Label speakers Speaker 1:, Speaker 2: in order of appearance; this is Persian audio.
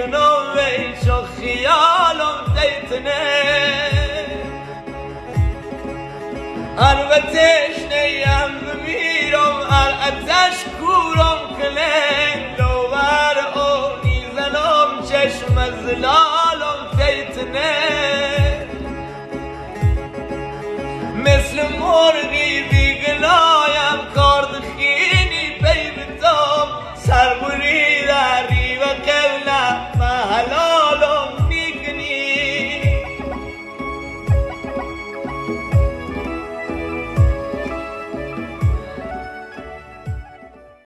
Speaker 1: میدونم ویچو خیالم زیتونه هر و تشنه‌ام میرم هر اتش کورم کنه لوبر آنی زنم چشم زلالم زیتونه مثل مرغ